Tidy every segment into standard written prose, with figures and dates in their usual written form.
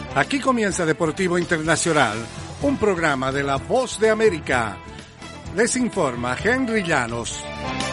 Aquí comienza Deportivo Internacional, un programa de La Voz de América. Les informa Henry Llanos.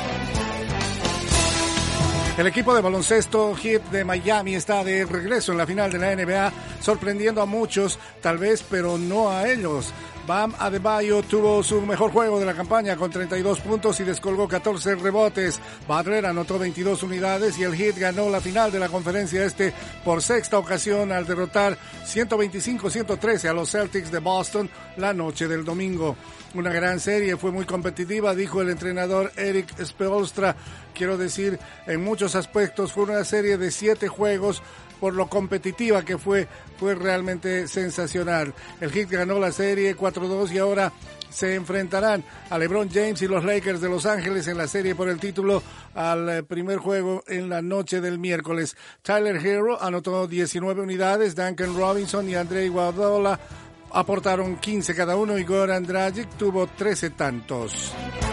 El equipo de baloncesto Heat de Miami está de regreso en la final de la NBA, sorprendiendo a muchos, tal vez, pero no a ellos. Bam Adebayo tuvo su mejor juego de la campaña con 32 puntos y descolgó 14 rebotes. Butler anotó 22 unidades y el Heat ganó la final de la conferencia este por sexta ocasión al derrotar 125-113 a los Celtics de Boston la noche del domingo. Una gran serie, fue muy competitiva, dijo el entrenador Eric Spoelstra. Quiero decir, en muchos aspectos fue una serie de 7 juegos. Por lo competitiva que fue realmente sensacional. El Heat ganó la serie 4-2 y ahora se enfrentarán a LeBron James y los Lakers de Los Ángeles en la serie por el título al primer juego en la noche del miércoles. Tyler Herro anotó 19 unidades, Duncan Robinson y Andre Iguodala aportaron 15 cada uno y Goran Dragic tuvo 13 tantos.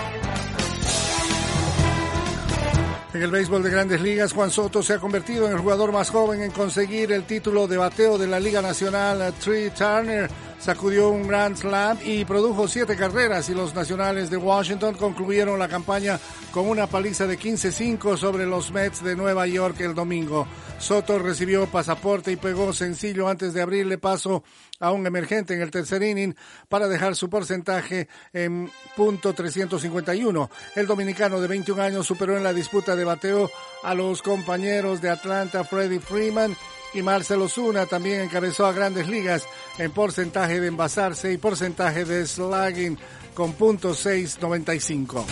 En el béisbol de Grandes Ligas, Juan Soto se ha convertido en el jugador más joven en conseguir el título de bateo de la Liga Nacional. Trey Turner sacudió un Grand Slam y produjo 7 carreras y los Nacionales de Washington concluyeron la campaña con una paliza de 15-5 sobre los Mets de Nueva York el domingo. Soto recibió pasaporte y pegó sencillo antes de abrirle paso a un emergente en el tercer inning para dejar su porcentaje en .351. El dominicano de 21 años superó en la disputa de bateo a los compañeros de Atlanta Freddie Freeman y Marcell Ozuna. También encabezó a Grandes Ligas en porcentaje de envasarse y porcentaje de slugging con .695.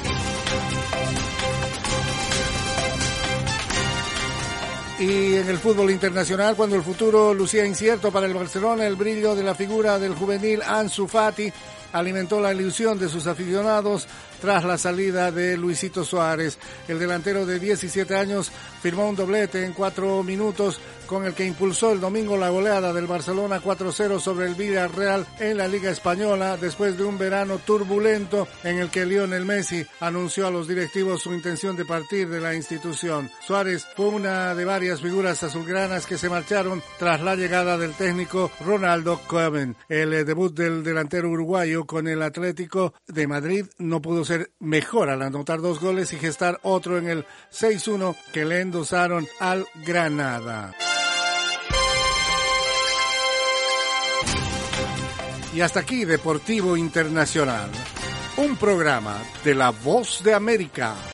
Y en el fútbol internacional, cuando el futuro lucía incierto para el Barcelona, el brillo de la figura del juvenil Ansu Fati alimentó la ilusión de sus aficionados tras la salida de Luisito Suárez. El delantero de 17 años firmó un doblete en 4 minutos con el que impulsó el domingo la goleada del Barcelona 4-0 sobre el Villarreal en la Liga Española después de un verano turbulento en el que Lionel Messi anunció a los directivos su intención de partir de la institución. Suárez fue una de varias figuras azulgranas que se marcharon tras la llegada del técnico Ronaldo Koeman. El debut del delantero uruguayo con el Atlético de Madrid no pudo ser mejor al anotar 2 goles y gestar otro en el 6-1 que le endosaron al Granada. Y hasta aquí Deportivo Internacional, un programa de La Voz de América.